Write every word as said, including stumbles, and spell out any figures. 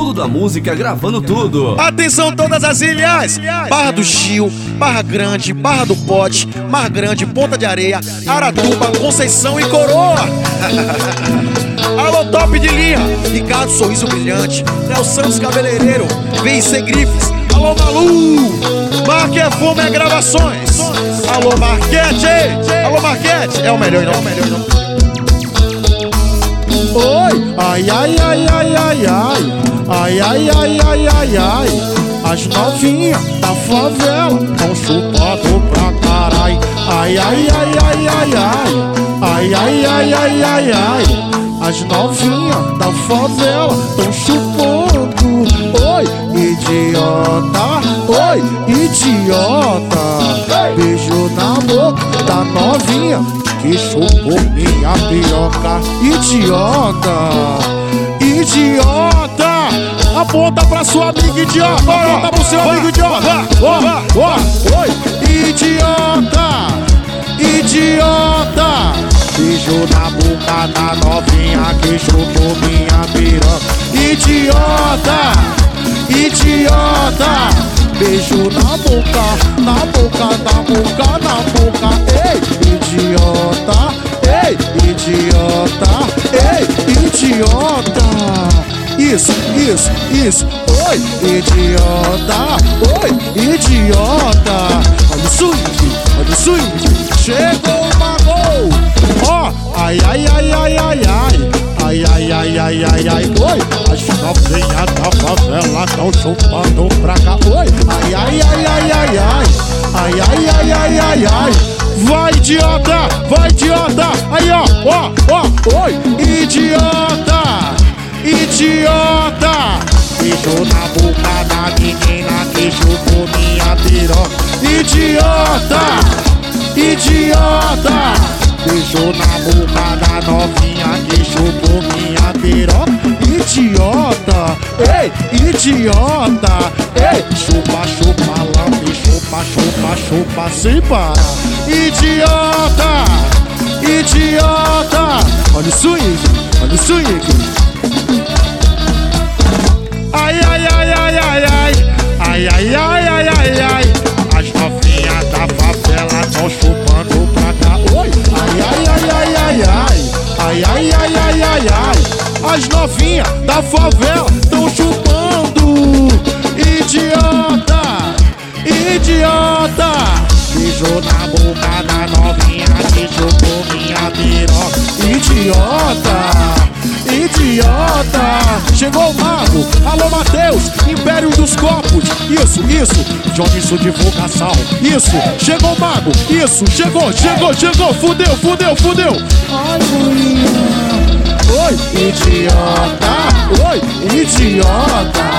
mundo da música gravando tudo. Atenção todas as ilhas: Barra do Gil, Barra Grande, Barra do Pote, Mar Grande, Ponta de Areia, Aratuba, Conceição e Coroa. Alô, top de linha, Ricardo Sorriso Brilhante, Léo Santos Cabeleireiro, V C Grifes. Alô, Malu, Marquefome é Gravações. Alô, Marquete, alô, Marquete, é o melhor, não é o melhor, não. Oi, ai, ai, ai, ai, ai, ai, ai, ai, ai, ai, ai, ai, as novinhas da favela tão chupando pra carai. Ai, ai, ai, ai, ai, ai, ai, ai, ai, ai, ai, ai, as novinhas da favela tão chupando. Oi, idiota, oi, idiota, beijo na boca da novinha que chupou minha piroca. Idiota, idiota, aponta pra sua amiga idiota, aponta pro seu amigo idiota. Ó, ó, oi, idiota, idiota, beijo na boca da novinha que chupou minha piroca. Idiota, idiota, beijo na boca, na boca, na boca, na boca. Ei, idiota, ei, idiota, ei, idiota. Isso, isso, isso. Oi, idiota, oi, idiota. Olha o swing, olha o swing. Chegou o mago. Ó, ai, ai, ai, ai, ai, ai. Ai, ai, ai, ai, ai, ai, oi, as novinhas da favela tão chupando pra cá. Oi, ai, ai, ai, ai, ai, ai, ai, ai, ai, ai, ai, ai. Vai, idiota, vai, idiota. Aí, ó, ó, ó, oi, idiota, idiota, beijo na boca da menina que chupou minha piroca. Idiota, idiota, beijo na boca da novinha que chupou minha piroca. Idiota, ei, idiota, ei, chupa, chupa, lambe, chupa, chupa, chupa, sem parar. Idiota, idiota, olha o swing, olha o swing. Ai, ai, ai, ai, ai, ai, ai, ai, ai, ai, ai, ai, as novinhas da favela tão chupando pra cá. Oi, ai, ai, ai, ai, ai, ai, ai, ai, ai, ai, ai, ai, as novinhas da favela tão chupando. Idiota, idiota, beijo na boca da novinha que chupou minha piroca. Idiota, idiota, chegou o mago. Alô, Matheus, Império dos Copos. Isso, isso, Johnson Divulgação. Isso, chegou o mago. Isso, chegou, chegou, chegou. Fudeu, fudeu, fudeu. Ai, boinha. Oi, idiota, oi, idiota,